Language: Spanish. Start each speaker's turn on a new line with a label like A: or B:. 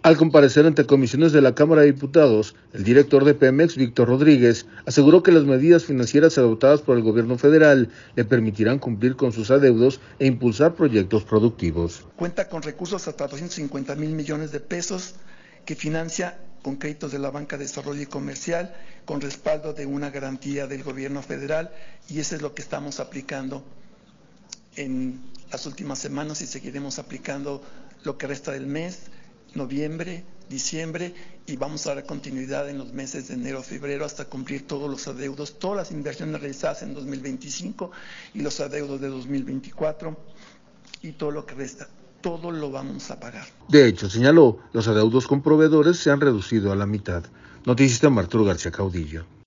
A: Al comparecer ante comisiones de la Cámara de Diputados, el director de Pemex, Víctor Rodríguez, aseguró que las medidas financieras adoptadas por el gobierno federal le permitirán cumplir con sus adeudos e impulsar proyectos productivos.
B: Cuenta con recursos hasta 250,000 millones de pesos que financia con créditos de la Banca de Desarrollo y Comercial, con respaldo de una garantía del gobierno federal, y eso es lo que estamos aplicando en las últimas semanas y seguiremos aplicando lo que resta del mes, noviembre, diciembre, y vamos a dar continuidad en los meses de enero, febrero, hasta cumplir todos los adeudos, todas las inversiones realizadas en 2025 y los adeudos de 2024 y todo lo que resta. Todo lo vamos a pagar.
A: De hecho, señaló, los adeudos con proveedores se han reducido a la mitad. Noticias de Arturo García Caudillo.